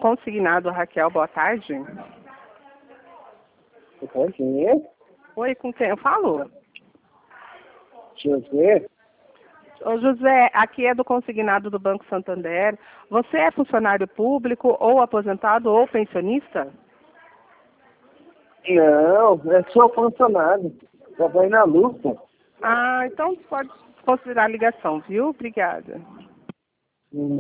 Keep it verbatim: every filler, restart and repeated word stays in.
consignado, Raquel, boa tarde. Com quem é? Oi, com quem eu falo? José? Ô, José, aqui é do consignado do Banco Santander. Você é funcionário público, ou aposentado, ou pensionista? Não, é só funcionário. Trabalho na luta. Ah, então pode considerar a ligação, viu? Obrigada. Hum.